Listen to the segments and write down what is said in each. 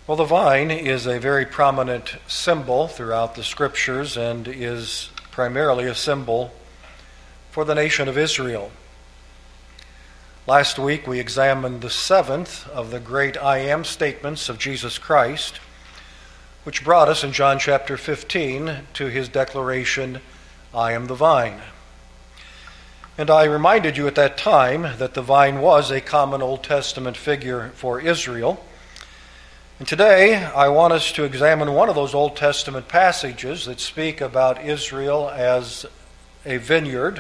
Well, the vine is a very prominent symbol throughout the Scriptures and is primarily a symbol for the nation of Israel. Last week we examined the seventh of the great I am statements of Jesus Christ, which brought us in John chapter 15 to his declaration, I am the vine. And I reminded you at that time that the vine was a common Old Testament figure for Israel. And today I want us to examine one of those Old Testament passages that speak about Israel as a vineyard.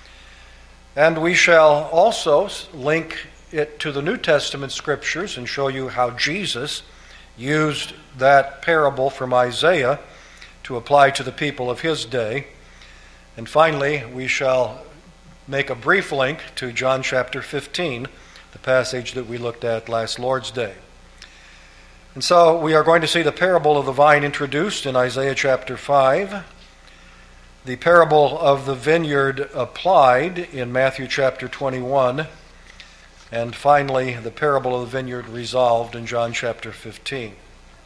And we shall also link it to the New Testament scriptures and show you how Jesus used that parable from Isaiah to apply to the people of his day. And finally, we shall make a brief link to John chapter 15, the passage that we looked at last Lord's Day. And so we are going to see the parable of the vine introduced in Isaiah chapter 5, the parable of the vineyard applied in Matthew chapter 21, and finally the parable of the vineyard resolved in John chapter 15.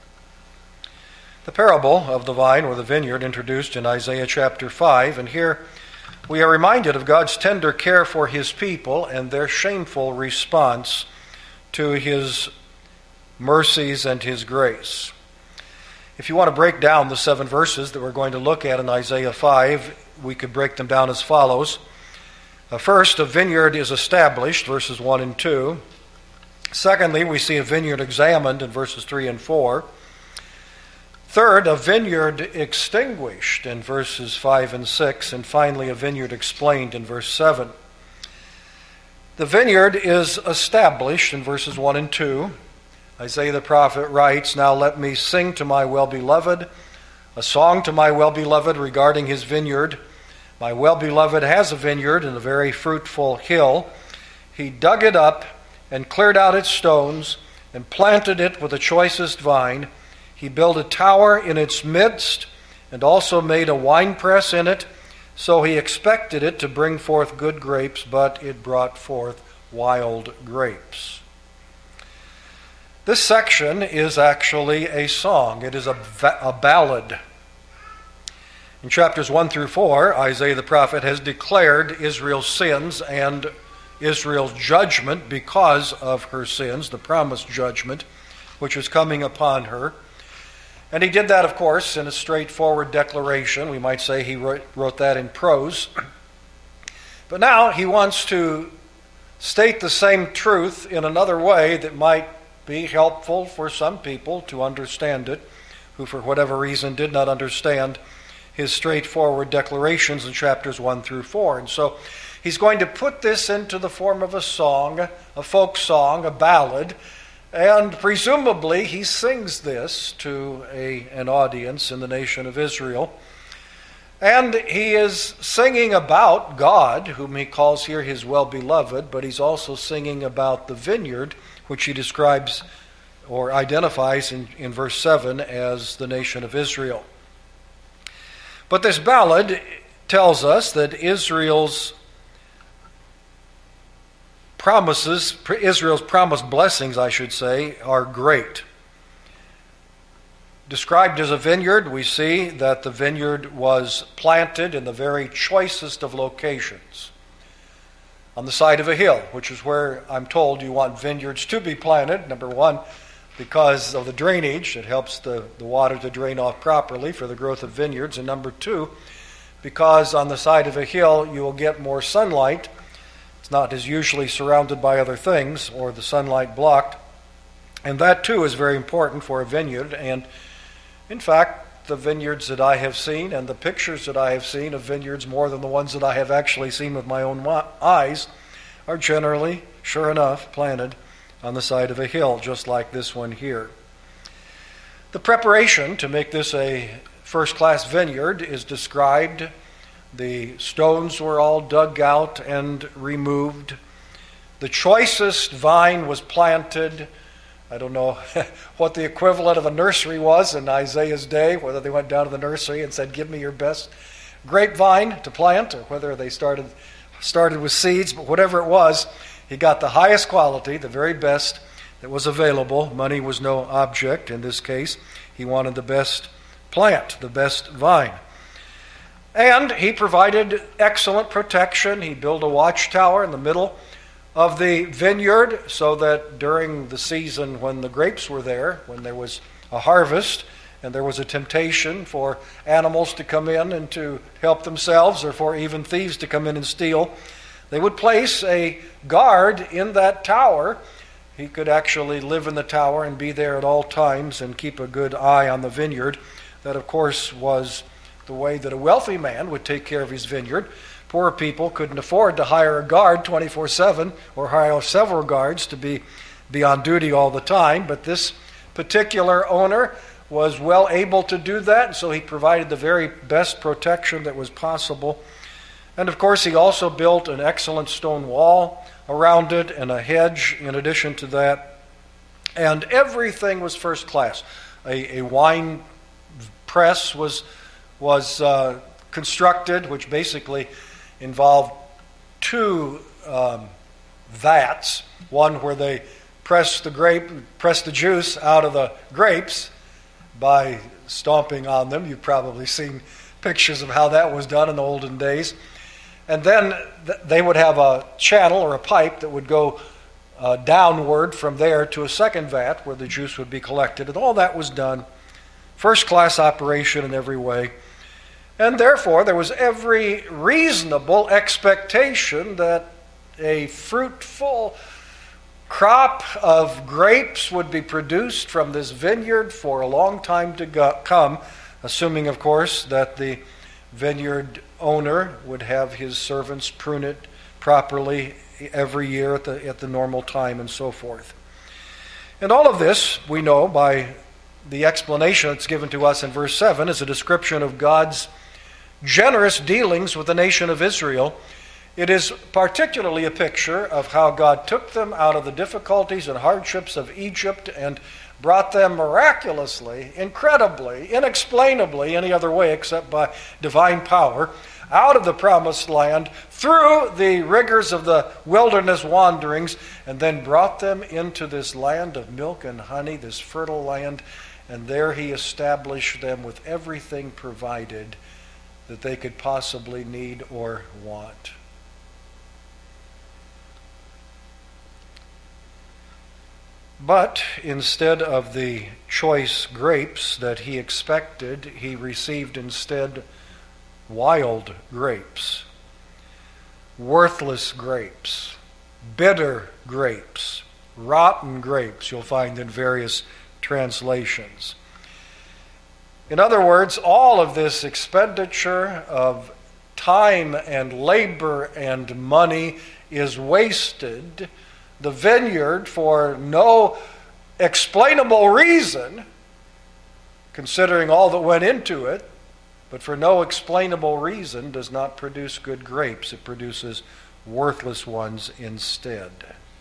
The parable of the vine or the vineyard introduced in Isaiah chapter 5, and here we are reminded of God's tender care for his people and their shameful response to his mercies and his grace. If you want to break down the 7 verses that we're going to look at in Isaiah 5, we could break them down as follows. First, a vineyard is established, verses 1 and 2. Secondly, we see a vineyard examined in verses 3 and 4. Third, a vineyard extinguished in verses 5 and 6, and finally a vineyard explained in verse 7. The vineyard is established in verses 1 and 2. Isaiah the prophet writes, Now let me sing to my well-beloved, a song to my well-beloved regarding his vineyard. My well-beloved has a vineyard in a very fruitful hill. He dug it up and cleared out its stones and planted it with the choicest vine. He built a tower in its midst and also made a winepress in it. So he expected it to bring forth good grapes, but it brought forth wild grapes. This section is actually a song. It is a ballad. In chapters 1 through 4, Isaiah the prophet has declared Israel's sins and Israel's judgment because of her sins, the promised judgment which is coming upon her. And he did that, of course, in a straightforward declaration. We might say he wrote that in prose. But now he wants to state the same truth in another way that might be helpful for some people to understand it, who for whatever reason did not understand his straightforward declarations in chapters 1 through 4. And so he's going to put this into the form of a song, a folk song, a ballad, and presumably he sings this to an audience in the nation of Israel. And he is singing about God, whom he calls here his well-beloved, but he's also singing about the vineyard, which he describes or identifies in verse 7 as the nation of Israel. But this ballad tells us that Israel's promised blessings, I should say, are great. Described as a vineyard, we see that the vineyard was planted in the very choicest of locations. On the side of a hill, which is where I'm told you want vineyards to be planted. Number one, because of the drainage, it helps the water to drain off properly for the growth of vineyards. And number two, because on the side of a hill you will get more sunlight. It's not as usually surrounded by other things or the sunlight blocked. And that too is very important for a vineyard. And in fact, the vineyards that I have seen and the pictures that I have seen of vineyards, more than the ones that I have actually seen with my own eyes, are generally, sure enough, planted on the side of a hill, just like this one here. The preparation to make this a first-class vineyard is described. The stones were all dug out and removed. The choicest vine was planted. I don't know what the equivalent of a nursery was in Isaiah's day, whether they went down to the nursery and said, give me your best grapevine to plant, or whether they started with seeds, but whatever it was, he got the highest quality, the very best, that was available. Money was no object in this case. He wanted the best plant, the best vine. And he provided excellent protection. He built a watchtower in the middle of the vineyard so that during the season when the grapes were there, when there was a harvest and there was a temptation for animals to come in and to help themselves, or for even thieves to come in and steal, they would place a guard in that tower. He could actually live in the tower and be there at all times and keep a good eye on the vineyard. That, of course, was the way that a wealthy man would take care of his vineyard. Poor people couldn't afford to hire a guard 24/7 or hire several guards to be on duty all the time. But this particular owner was well able to do that, and so he provided the very best protection that was possible. And of course, he also built an excellent stone wall around it and a hedge in addition to that. And everything was first class. A wine press was constructed, which basically involved two vats. One where they press the juice out of the grapes by stomping on them. You've probably seen pictures of how that was done in the olden days. And then they would have a channel or a pipe that would go downward from there to a second vat where the juice would be collected. And all that was done. First-class operation in every way. And therefore, there was every reasonable expectation that a fruitful crop of grapes would be produced from this vineyard for a long time to come, assuming, of course, that the vineyard owner would have his servants prune it properly every year at the normal time and so forth. And all of this, we know by the explanation that's given to us in verse 7, is a description of God's generous dealings with the nation of Israel. It is particularly a picture of how God took them out of the difficulties and hardships of Egypt and brought them miraculously, incredibly, inexplainably, any other way except by divine power, out of the promised land through the rigors of the wilderness wanderings, and then brought them into this land of milk and honey, this fertile land, and there he established them with everything provided that they could possibly need or want. But instead of the choice grapes that he expected, he received instead wild grapes, worthless grapes, bitter grapes, rotten grapes, you'll find in various translations. In other words, all of this expenditure of time and labor and money is wasted. The vineyard, for no explainable reason, considering all that went into it, but for no explainable reason, does not produce good grapes. It produces worthless ones instead.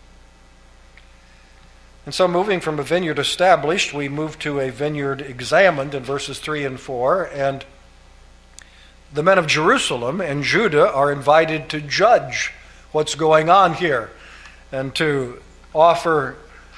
And so moving from a vineyard established, we move to a vineyard examined in verses 3 and 4, and the men of Jerusalem and Judah are invited to judge what's going on here and to offer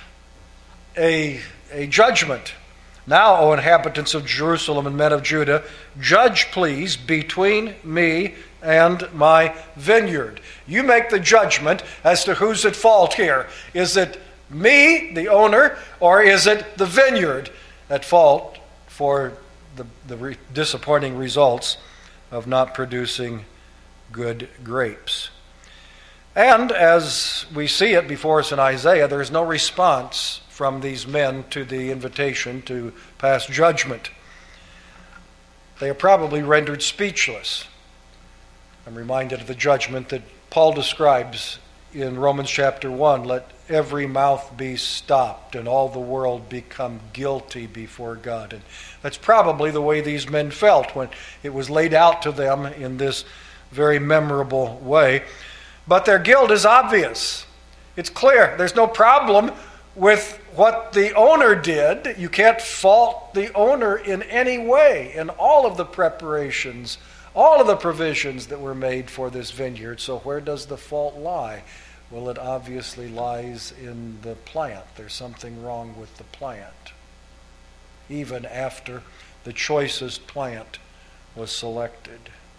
a judgment. Now, O inhabitants of Jerusalem and men of Judah, judge, please, between me and my vineyard. You make the judgment as to who's at fault here. Is it me, the owner, or is it the vineyard at fault for the disappointing results of not producing good grapes? And as we see it before us in Isaiah, there is no response from these men to the invitation to pass judgment. They are probably rendered speechless. I'm reminded of the judgment that Paul describes in Romans chapter 1. Let every mouth be stopped and all the world become guilty before God. And that's probably the way these men felt when it was laid out to them in this very memorable way. But their guilt is obvious. It's clear. There's no problem with what the owner did. You can't fault the owner in any way in all of the preparations, all of the provisions that were made for this vineyard. So where does the fault lie? Well, it obviously lies in the plant. There's something wrong with the plant, even after the choicest plant was selected.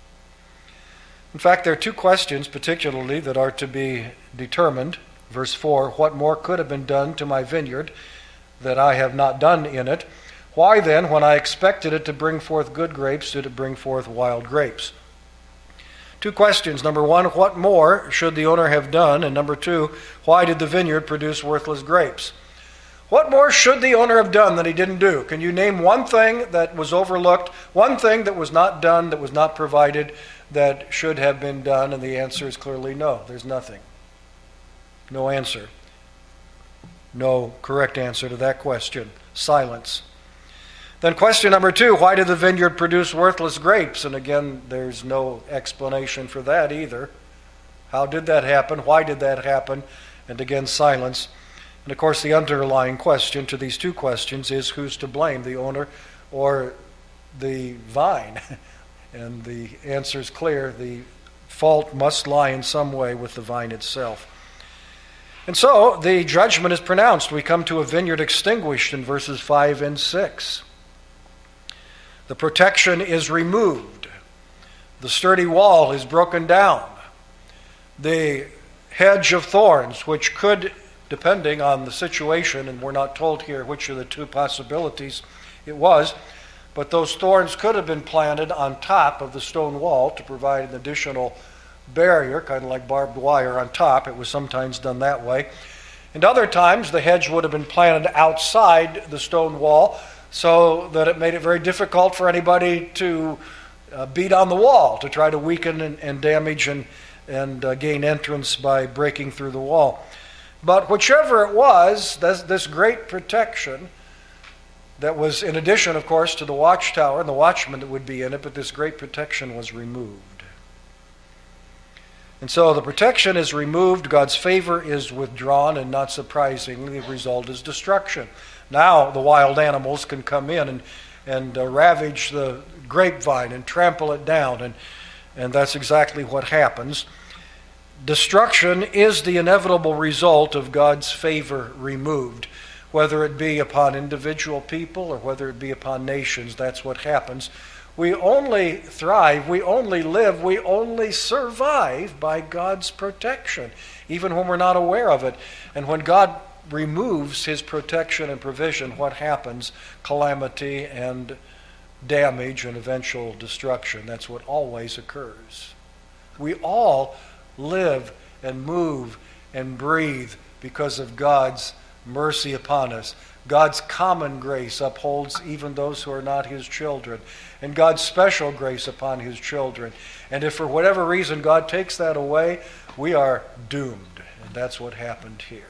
In fact, there are two questions particularly that are to be determined. Verse 4, what more could have been done to my vineyard that I have not done in it? Why then, when I expected it to bring forth good grapes, did it bring forth wild grapes? Two questions. Number one, what more should the owner have done? And number two, why did the vineyard produce worthless grapes? What more should the owner have done that he didn't do? Can you name one thing that was overlooked, one thing that was not done, that was not provided, that should have been done? And the answer is clearly no. There's nothing. No answer. No correct answer to that question. Silence. Then question number two, why did the vineyard produce worthless grapes? And again, there's no explanation for that either. How did that happen? Why did that happen? And again, silence. And of course, the underlying question to these two questions is who's to blame, the owner or the vine? And the answer is clear. The fault must lie in some way with the vine itself. And so the judgment is pronounced. We come to a vineyard extinguished in verses 5 and 6. The protection is removed. The sturdy wall is broken down. The hedge of thorns, which could, depending on the situation, and we're not told here which of the two possibilities it was, but those thorns could have been planted on top of the stone wall to provide an additional barrier, kind of like barbed wire on top. It was sometimes done that way. And other times the hedge would have been planted outside the stone wall so that it made it very difficult for anybody to beat on the wall, to try to weaken and damage and gain entrance by breaking through the wall. But whichever it was, this great protection that was in addition, of course, to the watchtower and the watchman that would be in it, but this great protection was removed. And so the protection is removed, God's favor is withdrawn, and not surprisingly, the result is destruction. Now the wild animals can come in and ravage the grapevine and trample it down, and that's exactly what happens. Destruction is the inevitable result of God's favor removed. Whether it be upon individual people or whether it be upon nations, that's what happens. We only thrive, we only live, we only survive by God's protection, even when we're not aware of it. And when God removes his protection and provision, what happens? Calamity and damage and eventual destruction. That's what always occurs. We all live and move and breathe because of God's mercy upon us. God's common grace upholds even those who are not his children, and God's special grace upon his children. And if for whatever reason God takes that away, we are doomed. And that's what happened here.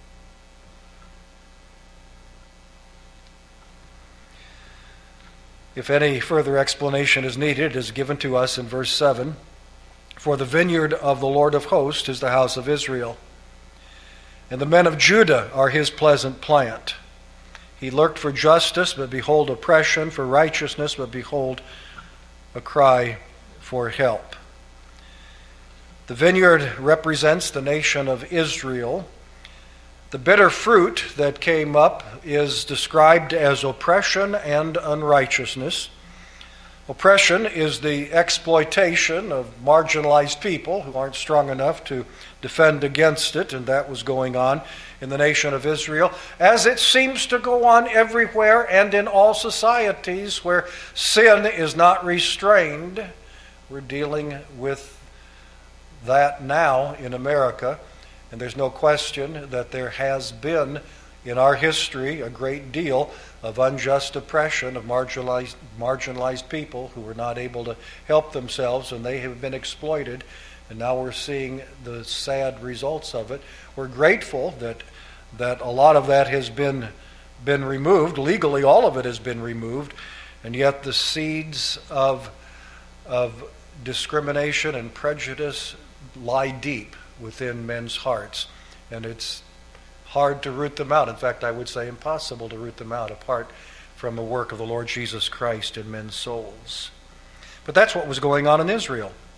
If any further explanation is needed, it is given to us in verse 7. For the vineyard of the Lord of hosts is the house of Israel, and the men of Judah are his pleasant plant. He lurked for justice, but behold oppression, for righteousness, but behold a cry for help. The vineyard represents the nation of Israel. The bitter fruit that came up is described as oppression and unrighteousness. Oppression is the exploitation of marginalized people who aren't strong enough to defend against it, and that was going on in the nation of Israel, as it seems to go on everywhere and in all societies where sin is not restrained. We're dealing with that now in America, and there's no question that there has been in our history a great deal of unjust oppression of marginalized people who were not able to help themselves, and they have been exploited. And now we're seeing the sad results of it. We're grateful that a lot of that has been removed. Legally, all of it has been removed, and yet the seeds of discrimination and prejudice lie deep within men's hearts, and it's hard to root them out. In fact, I would say impossible to root them out apart from the work of the Lord Jesus Christ in men's souls. But that's what was going on in Israel.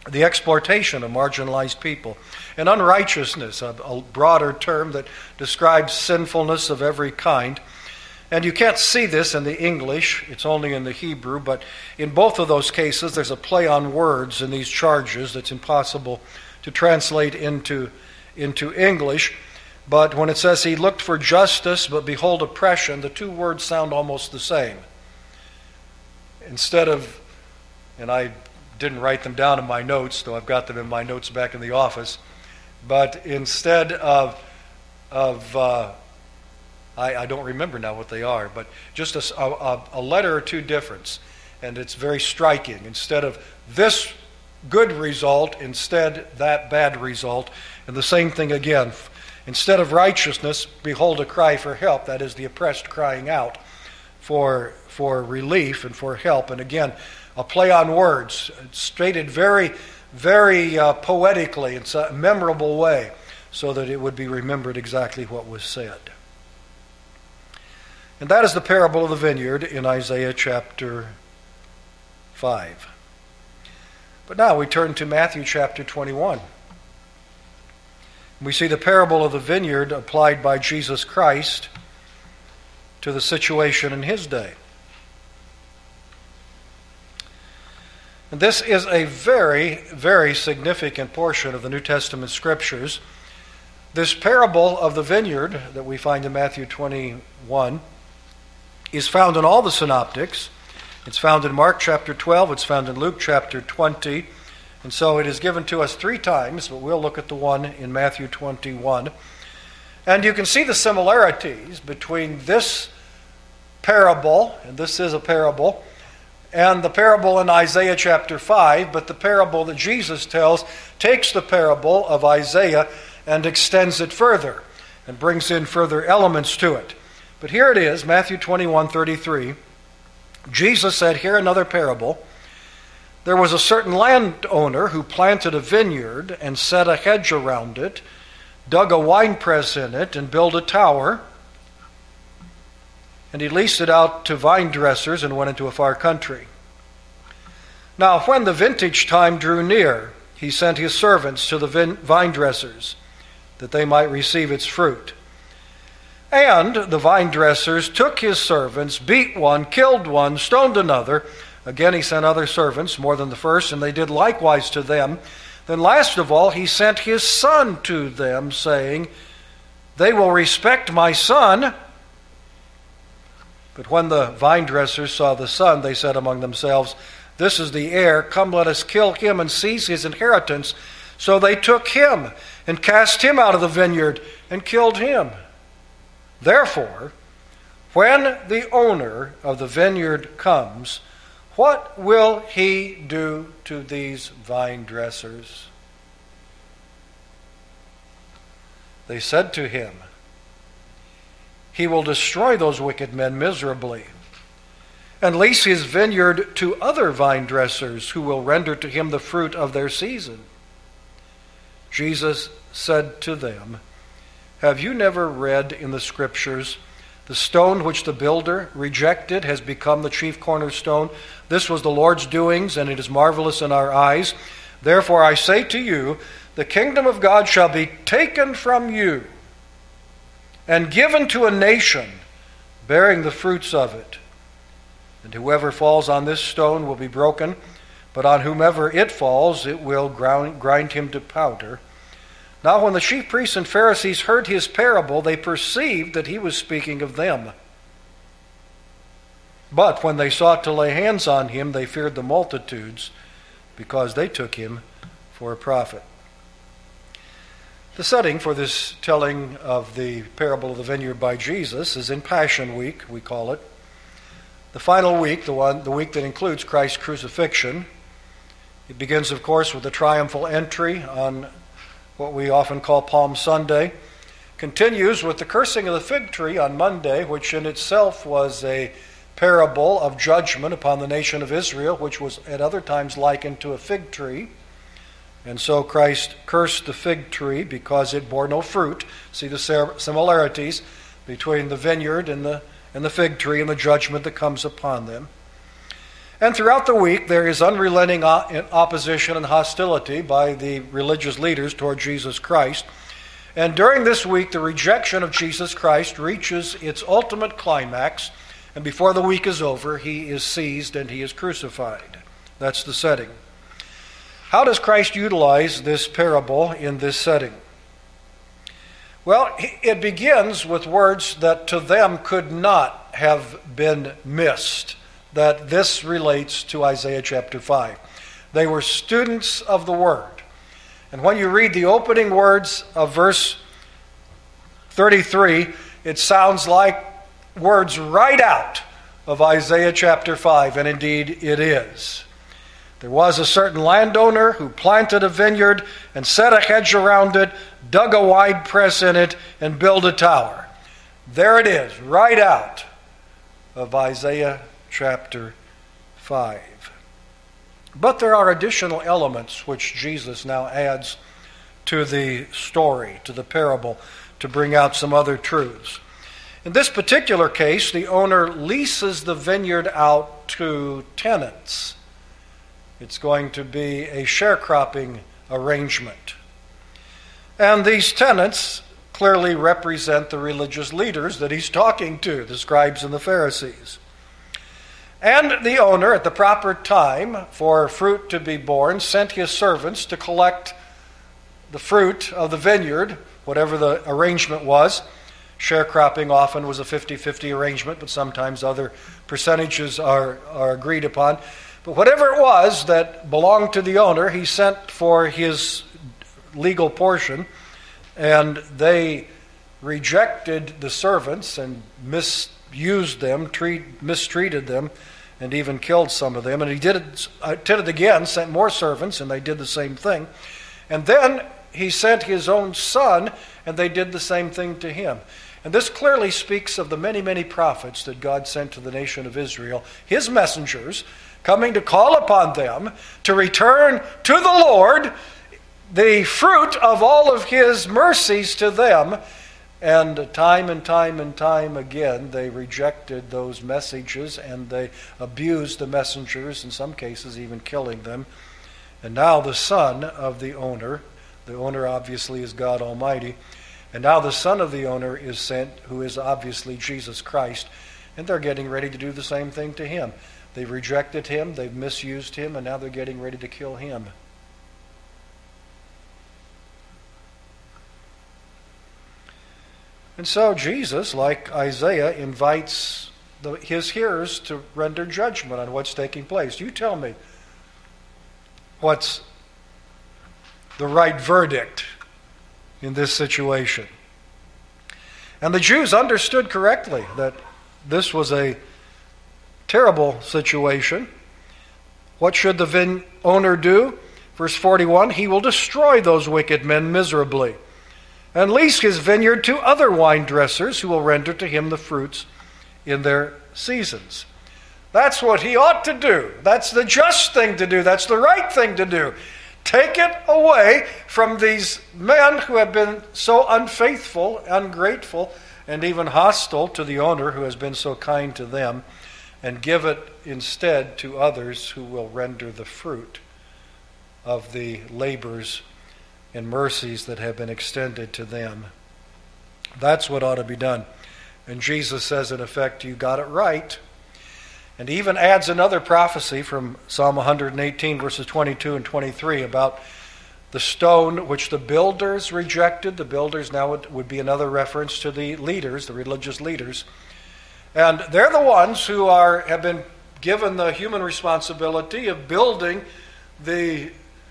the exploitation of marginalized people, and unrighteousness, a broader term that describes sinfulness of every kind. And you can't see this in the English, it's only in the Hebrew, but in both of those cases there's a play on words in these charges that's impossible to translate into English. But when it says he looked for justice, but behold oppression, the two words sound almost the same. Instead of, and I didn't write them down in my notes, though I've got them in my notes back in the office, but instead of I don't remember now what they are, but just a letter or two difference, and it's very striking. Instead of this good result, instead that bad result, and the same thing again. Instead of righteousness, behold a cry for help, that is the oppressed crying out for relief and for help. And again, a play on words, stated very, very poetically, in a memorable way, so that it would be remembered exactly what was said. And that is the parable of the vineyard in Isaiah chapter 5. But now we turn to Matthew chapter 21. We see the parable of the vineyard applied by Jesus Christ to the situation in his day. And this is a very, very significant portion of the New Testament Scriptures. This parable of the vineyard that we find in Matthew 21 is found in all the synoptics. It's found in Mark chapter 12, it's found in Luke chapter 20, and so it is given to us 3 times, but we'll look at the one in Matthew 21. And you can see the similarities between this parable, and this is a parable, and the parable in Isaiah chapter 5, but the parable that Jesus tells takes the parable of Isaiah and extends it further and brings in further elements to it. But here it is, Matthew 21:33. Jesus said, "Hear another parable. There was a certain landowner who planted a vineyard and set a hedge around it, dug a winepress in it, and built a tower. And he leased it out to vine dressers and went into a far country. Now, when the vintage time drew near, he sent his servants to the vine dressers, that they might receive its fruit. And the vine dressers took his servants, beat one, killed one, stoned another. Again he sent other servants, more than the first, and they did likewise to them. Then last of all he sent his son to them, saying, They will respect my son. But when the vine dressers saw the son, they said among themselves, This is the heir. Come, let us kill him and seize his inheritance. So they took him and cast him out of the vineyard and killed him. Therefore, when the owner of the vineyard comes, what will he do to these vine dressers?" They said to him, "He will destroy those wicked men miserably, and lease his vineyard to other vine dressers who will render to him the fruit of their season." Jesus said to them, "Have you never read in the Scriptures, the stone which the builder rejected has become the chief cornerstone? This was the Lord's doings, and it is marvelous in our eyes. Therefore I say to you, the kingdom of God shall be taken from you and given to a nation bearing the fruits of it. And whoever falls on this stone will be broken, but on whomever it falls, it will grind him to powder." Now when the chief priests and Pharisees heard his parable, they perceived that he was speaking of them. But when they sought to lay hands on him, they feared the multitudes, because they took him for a prophet. The setting for this telling of the parable of the vineyard by Jesus is in Passion Week, we call it. The final week, the week that includes Christ's crucifixion. It begins, of course, with the triumphal entry on what we often call Palm Sunday, continues with the cursing of the fig tree on Monday, which in itself was a parable of judgment upon the nation of Israel, which was at other times likened to a fig tree. And so Christ cursed the fig tree because it bore no fruit. See the similarities between the vineyard and the fig tree and the judgment that comes upon them. And throughout the week, there is unrelenting opposition and hostility by the religious leaders toward Jesus Christ. And during this week, the rejection of Jesus Christ reaches its ultimate climax, and before the week is over, he is seized and he is crucified. That's the setting. How does Christ utilize this parable in this setting? Well, it begins with words that to them could not have been missed, that this relates to Isaiah chapter 5. They were students of the Word. And when you read the opening words of verse 33, it sounds like words right out of Isaiah chapter 5, and indeed it is. There was a certain landowner who planted a vineyard and set a hedge around it, dug a wide press in it, and built a tower. There it is, right out of Isaiah chapter 5. But there are additional elements which Jesus now adds to the story, to the parable, to bring out some other truths. In this particular case, the owner leases the vineyard out to tenants. It's going to be a sharecropping arrangement. And these tenants clearly represent the religious leaders that he's talking to, the scribes and the Pharisees. And the owner, at the proper time for fruit to be born, sent his servants to collect the fruit of the vineyard, whatever the arrangement was. Sharecropping often was a 50-50 arrangement, but sometimes other percentages are agreed upon. But whatever it was that belonged to the owner, he sent for his legal portion, and they rejected the servants and misused them, mistreated them, and even killed some of them. And he did it again, sent more servants, and they did the same thing. And then he sent his own son, and they did the same thing to him. And this clearly speaks of the many, many prophets that God sent to the nation of Israel, his messengers, coming to call upon them to return to the Lord the fruit of all of his mercies to them. And time again, they rejected those messages, and they abused the messengers, in some cases even killing them. And now the son of the owner obviously is God Almighty, and now the son of the owner is sent, who is obviously Jesus Christ, and they're getting ready to do the same thing to him. They've rejected him, they've misused him, and now they're getting ready to kill him. And so Jesus, like Isaiah, invites his hearers to render judgment on what's taking place. You tell me what's the right verdict in this situation. And the Jews understood correctly that this was a terrible situation. What should the owner do? Verse 41, he will destroy those wicked men miserably and lease his vineyard to other wine dressers who will render to him the fruits in their seasons. That's what he ought to do. That's the just thing to do. That's the right thing to do. Take it away from these men who have been so unfaithful, ungrateful, and even hostile to the owner who has been so kind to them, and give it instead to others who will render the fruit of the labors and mercies that have been extended to them. That's what ought to be done. And Jesus says, in effect, you got it right. And he even adds another prophecy from Psalm 118, verses 22 and 23, about the stone which the builders rejected. The builders now would be another reference to the leaders, the religious leaders. And they're the ones who have been given the human responsibility of building the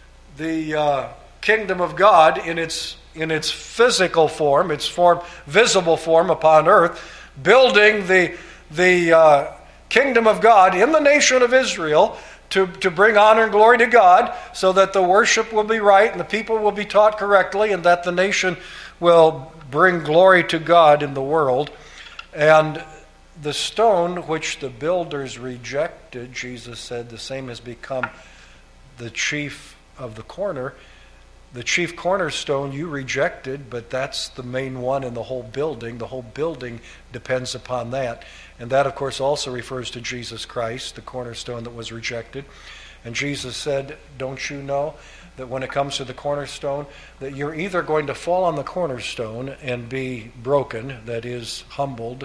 kingdom of God in its physical form, its visible form upon earth, building the kingdom of God in the nation of Israel to bring honor and glory to God, so that the worship will be right and the people will be taught correctly, and that the nation will bring glory to God in the world. And the stone which the builders rejected, Jesus said, the same has become the chief of the corner. The chief cornerstone you rejected, but that's the main one in the whole building. The whole building depends upon that. And that, of course, also refers to Jesus Christ, the cornerstone that was rejected. And Jesus said, don't you know that when it comes to the cornerstone, that you're either going to fall on the cornerstone and be broken, that is, humbled,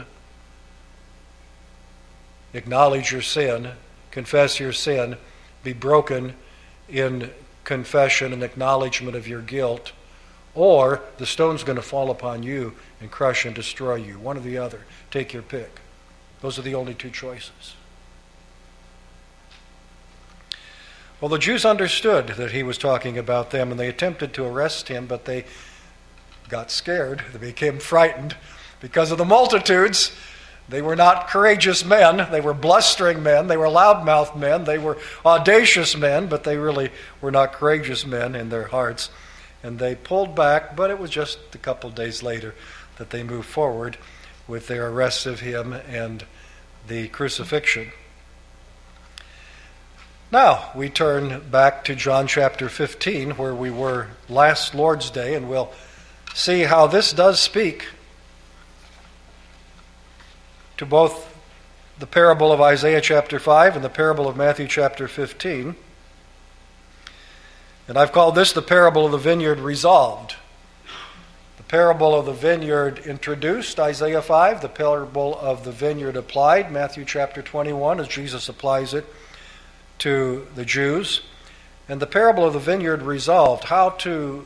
acknowledge your sin, confess your sin, be broken in confession and acknowledgement of your guilt, or the stone's going to fall upon you and crush and destroy you. One or the other. Take your pick. Those are the only two choices. Well, the Jews understood that he was talking about them, and they attempted to arrest him, but they got scared. They became frightened because of the multitudes. They were not courageous men. They were blustering men. They were loudmouthed men. They were audacious men, but they really were not courageous men in their hearts. And they pulled back, but it was just a couple days later that they moved forward with their arrest of him and the crucifixion. Now, we turn back to John chapter 15, where we were last Lord's Day, and we'll see how this does speak to both the parable of Isaiah chapter 5 and the parable of Matthew chapter 15. And I've called this the parable of the vineyard resolved. The parable of the vineyard introduced, Isaiah 5. The parable of the vineyard applied, Matthew chapter 21, as Jesus applies it to the Jews. And the parable of the vineyard resolved, how to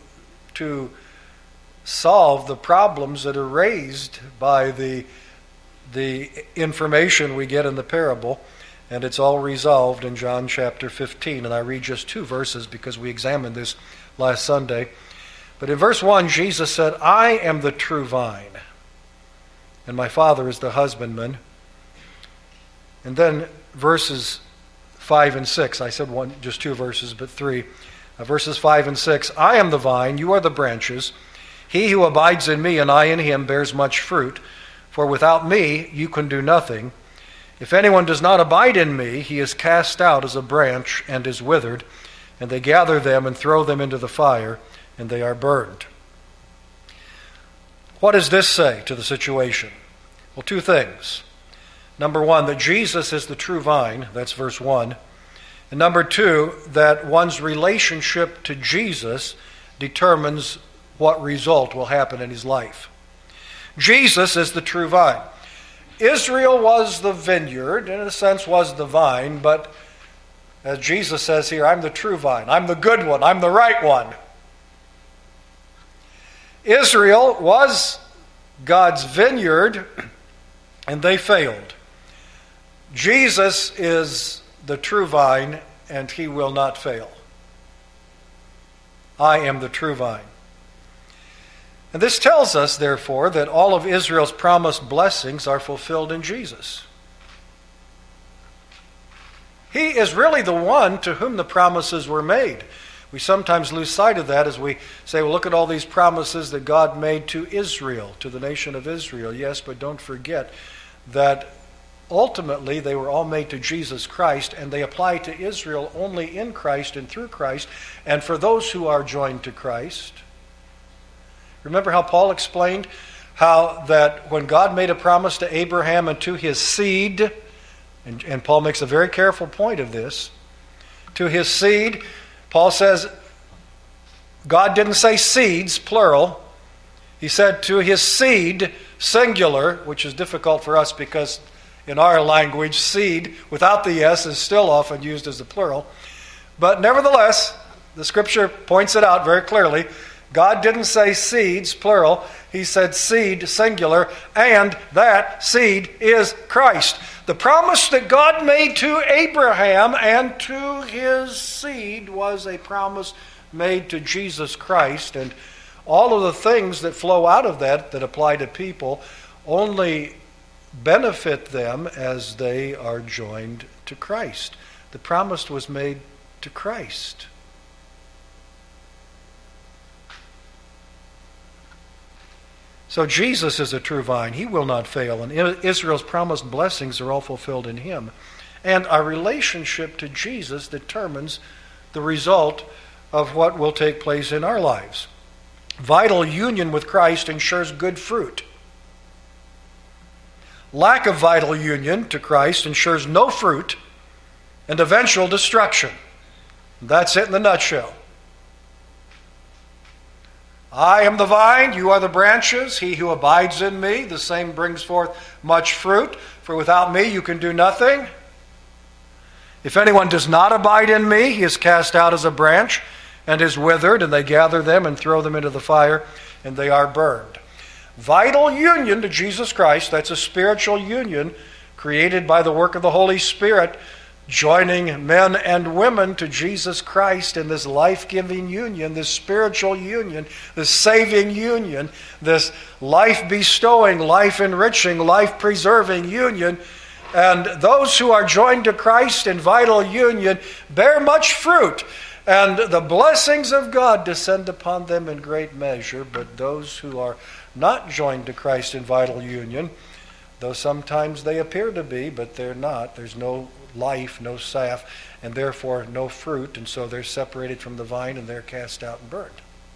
solve the problems that are raised by the information we get in the parable, and it's all resolved in John chapter 15. And I read just 2 verses because we examined this last Sunday. But in verse 1, Jesus said, I am the true vine, and my Father is the husbandman. And then verses 5 and 6, I said just 2 verses, but 3. Verses 5 and 6, I am the vine, you are the branches. He who abides in me and I in him bears much fruit. For without me you can do nothing. If anyone does not abide in me, he is cast out as a branch and is withered, and they gather them and throw them into the fire, and they are burned. What does this say to the situation? Well, 2 things. Number 1, that Jesus is the true vine, that's verse 1. And number 2, that one's relationship to Jesus determines what result will happen in his life. Jesus is the true vine. Israel was the vineyard, in a sense was the vine, but as Jesus says here, I'm the true vine. I'm the good one. I'm the right one. Israel was God's vineyard, and they failed. Jesus is the true vine, and he will not fail. I am the true vine. And this tells us, therefore, that all of Israel's promised blessings are fulfilled in Jesus. He is really the one to whom the promises were made. We sometimes lose sight of that as we say, well, look at all these promises that God made to Israel, to the nation of Israel. Yes, but don't forget that ultimately they were all made to Jesus Christ, and they apply to Israel only in Christ and through Christ, and for those who are joined to Christ. Remember how Paul explained how that when God made a promise to Abraham and to his seed, and Paul makes a very careful point of this, to his seed, Paul says, God didn't say seeds, plural. He said to his seed, singular, which is difficult for us because in our language, seed without the S is still often used as a plural. But nevertheless, the Scripture points it out very clearly. God didn't say seeds, plural. He said seed, singular, and that seed is Christ. The promise that God made to Abraham and to his seed was a promise made to Jesus Christ. And all of the things that flow out of that apply to people only benefit them as they are joined to Christ. The promise was made to Christ. So Jesus is a true vine. He will not fail. And Israel's promised blessings are all fulfilled in him. And our relationship to Jesus determines the result of what will take place in our lives. Vital union with Christ ensures good fruit. Lack of vital union to Christ ensures no fruit and eventual destruction. That's it in the nutshell. I am the vine, you are the branches. He who abides in me, the same brings forth much fruit. For without me you can do nothing. If anyone does not abide in me, he is cast out as a branch and is withered, and they gather them and throw them into the fire, and they are burned. Vital union to Jesus Christ, that's a spiritual union created by the work of the Holy Spirit, joining men and women to Jesus Christ in this life-giving union, this spiritual union, this saving union, this life-bestowing, life-enriching, life-preserving union. And those who are joined to Christ in vital union bear much fruit, and the blessings of God descend upon them in great measure. But those who are not joined to Christ in vital union, though sometimes they appear to be, but they're not. There's no life, no sap, and therefore no fruit, and so they're separated from the vine and they're cast out and burned.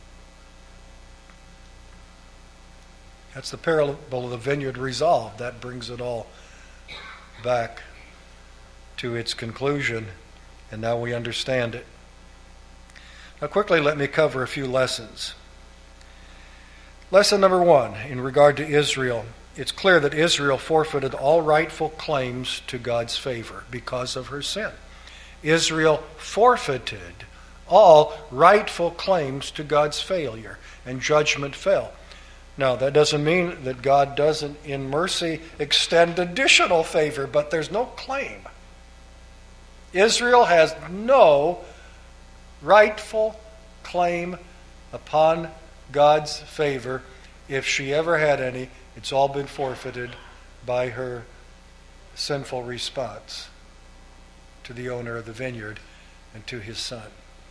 That's the parable of the vineyard resolved. That brings it all back to its conclusion, and now we understand it. Now quickly let me cover a few lessons. Lesson number 1, in regard to Israel. It's clear that Israel forfeited all rightful claims to God's favor because of her sin. Israel forfeited all rightful claims to God's failure, and judgment fell. Now, that doesn't mean that God doesn't, in mercy, extend additional favor, but there's no claim. Israel has no rightful claim upon God's favor. If she ever had any, it's all been forfeited by her sinful response to the owner of the vineyard and to his son.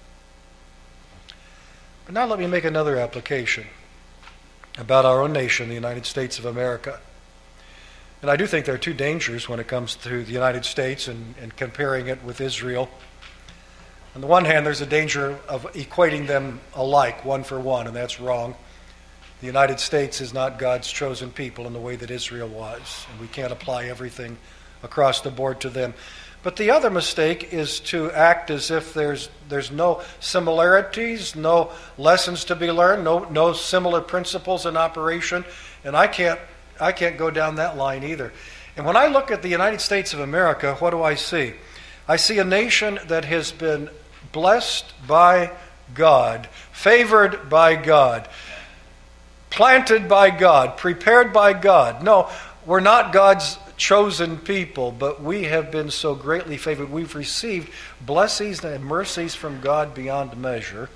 But now let me make another application about our own nation, the United States of America. And I do think there are two dangers when it comes to the United States and comparing it with Israel. On the one hand, there's a danger of equating them alike, one for one, and that's wrong. The United States is not God's chosen people in the way that Israel was, and we can't apply everything across the board to them. But the other mistake is to act as if there's no similarities, no lessons to be learned, no similar principles in operation, and I can't go down that line either. And when I look at the United States of America, what do I see? I see a nation that has been blessed by God, favored by God, planted by God, prepared by God. No, we're not God's chosen people, but we have been so greatly favored. We've received blessings and mercies from God beyond measure.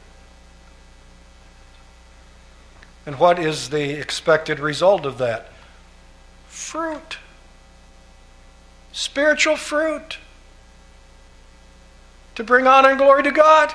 And what is the expected result of that? Fruit. Spiritual fruit. To bring honor and glory to God.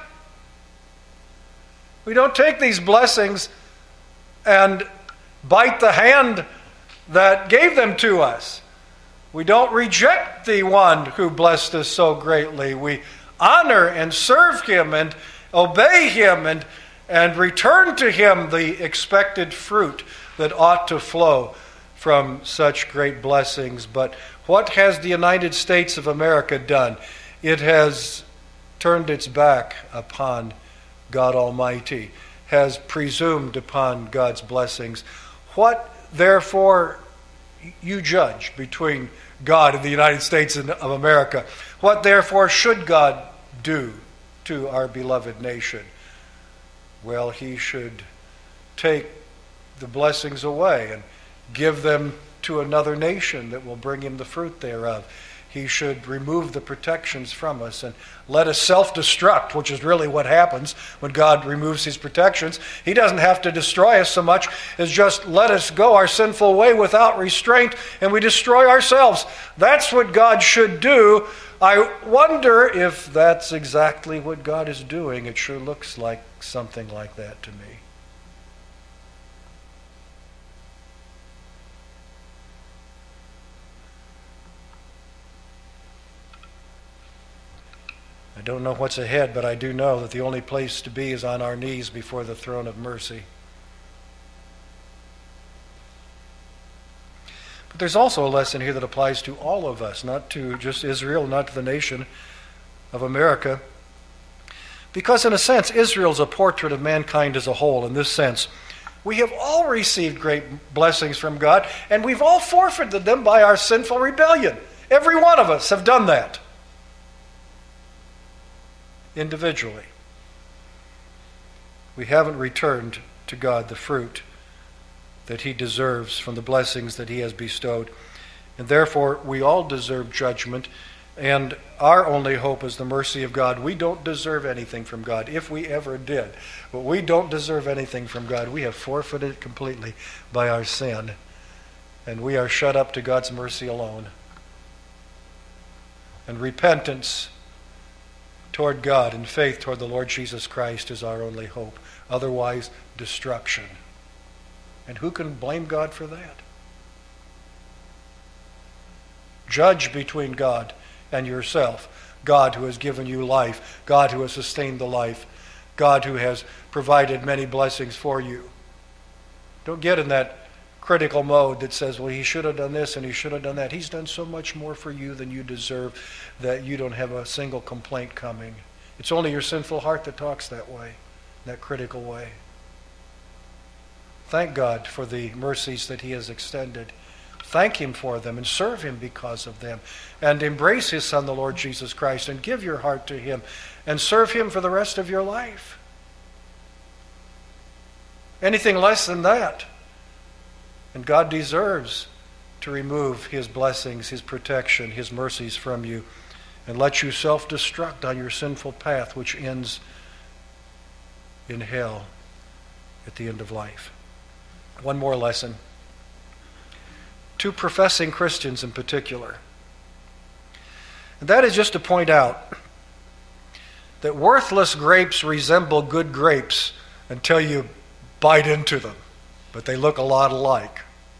We don't take these blessings and bite the hand that gave them to us. We don't reject the one who blessed us so greatly. We honor and serve him and obey him and return to him the expected fruit that ought to flow from such great blessings. But what has the United States of America done? It has turned its back upon God Almighty, has presumed upon God's blessings. What, therefore, you judge between God and the United States of America? What, therefore, should God do to our beloved nation? Well, he should take the blessings away and give them to another nation that will bring him the fruit thereof. He should remove the protections from us and let us self-destruct, which is really what happens when God removes his protections. He doesn't have to destroy us so much as just let us go our sinful way without restraint, and we destroy ourselves. That's what God should do. I wonder if that's exactly what God is doing. It sure looks like something like that to me. don't know what's ahead, but I do know that the only place to be is on our knees before the throne of mercy. But there's also a lesson here that applies to all of us, not to just Israel, not to the nation of America. Because in a sense, Israel's a portrait of mankind as a whole in this sense. We have all received great blessings from God, and we've all forfeited them by our sinful rebellion. Every one of us have done that. Individually. We haven't returned to God the fruit that He deserves from the blessings that He has bestowed. And therefore, we all deserve judgment, and our only hope is the mercy of God. We don't deserve anything from God, if we ever did. But we don't deserve anything from God. We have forfeited it completely by our sin, and we are shut up to God's mercy alone. And repentance toward God and faith toward the Lord Jesus Christ is our only hope. Otherwise, destruction. And who can blame God for that? Judge between God and yourself. God who has given you life. God who has sustained the life. God who has provided many blessings for you. Don't get in that critical mode that says, well, he should have done this and he should have done that. He's done so much more for you than you deserve that you don't have a single complaint coming. It's only your sinful heart that talks that way, that critical way. Thank God for the mercies that He has extended. Thank Him for them and serve Him because of them. And embrace His Son, the Lord Jesus Christ, and give your heart to Him and serve Him for the rest of your life. Anything less than that, and God deserves to remove His blessings, His protection, His mercies from you, and let you self-destruct on your sinful path, which ends in hell at the end of life. One more lesson. To professing Christians in particular. And that is just to point out that worthless grapes resemble good grapes until you bite into them, but they look a lot alike.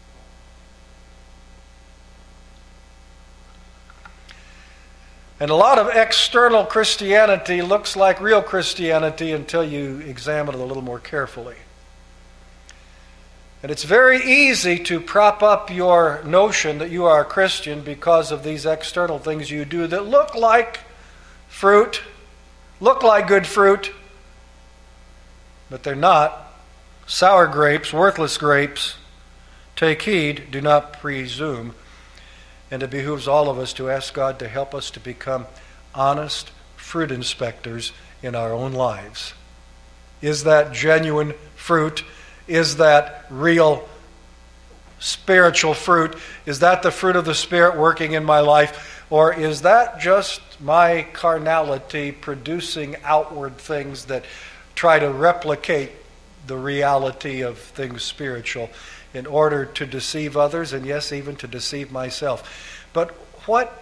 And a lot of external Christianity looks like real Christianity until you examine it a little more carefully. And it's very easy to prop up your notion that you are a Christian because of these external things you do that look like fruit, look like good fruit, but they're not. Sour grapes, worthless grapes. Take heed, do not presume. And it behooves all of us to ask God to help us to become honest fruit inspectors in our own lives. Is that genuine fruit? Is that real spiritual fruit? Is that the fruit of the Spirit working in my life? Or is that just my carnality producing outward things that try to replicate the reality of things spiritual in order to deceive others and, yes, even to deceive myself? But what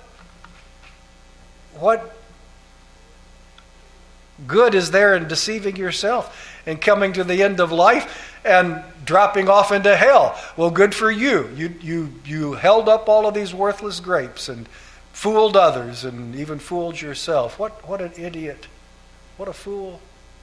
good is there in deceiving yourself and coming to the end of life and dropping off into hell? Well, good for you. You held up all of these worthless grapes and fooled others and even fooled yourself. What an idiot. What a fool.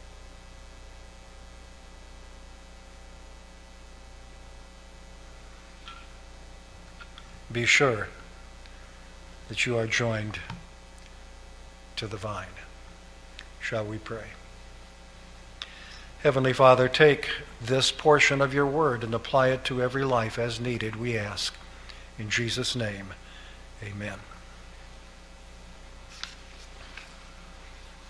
Be sure that you are joined to the vine. Shall we pray? Heavenly Father, take this portion of your word and apply it to every life as needed, we ask. In Jesus' name, amen.